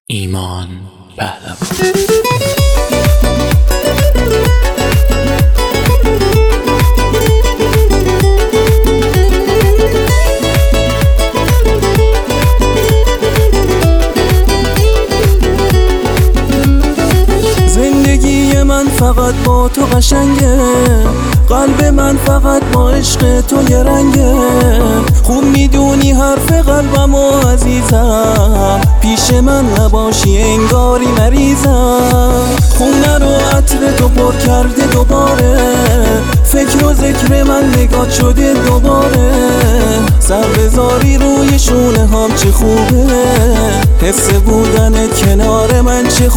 ایمان پهلوان. زندگی من فقط با تو قشنگه، قلب من فقط با عشق تو یه رنگه. خوب میدونی حرف قلبم و عزیزم، پیش من نباشی انگاری مریضم. خونه رو عطر تو پر کرده دوباره، فکر و ذکر من نگات شده دوباره. سر بذاری روی شونه هم چه خوبه، حس بودنت کنار من چه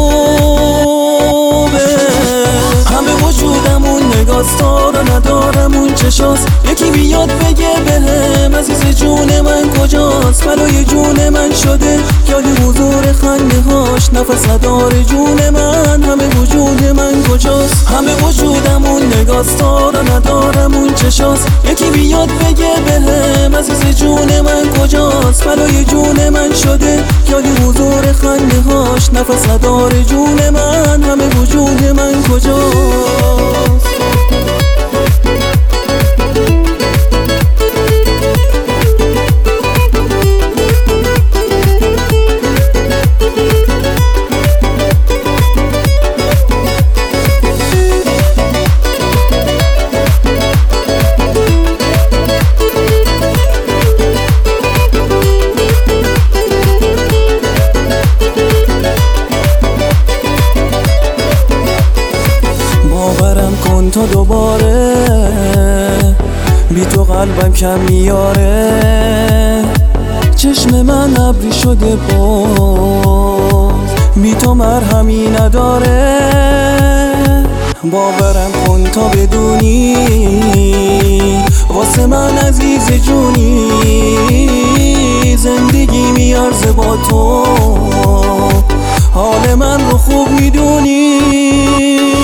خوبه. همه وجودم اون نگاست رو ندارم اون چشاست، یکی بیاد بگه بهم عزیز جون من کجاست. بلای جون من شده یاد حضور خنده هاش، نفس ندار جون من، همه وجود من کجاست. همه وجودم اون نگاست رو ندارم اون چشاست، یکی بیاد بگه بهم عزیز جون من کجاست. بلای جون من شده یاد حضور خنده هاش، نفس ندار جون من، همه وجود من کجاست. باورم کن تا دوباره، بی تو قلبم کم میاره. چشم من ابری شده باز، بی تو مرهمی نداره. باورم کن تا بدونی واسه من عزیز جونی، زندگی میارزه با تو، حال من رو خوب میدونی.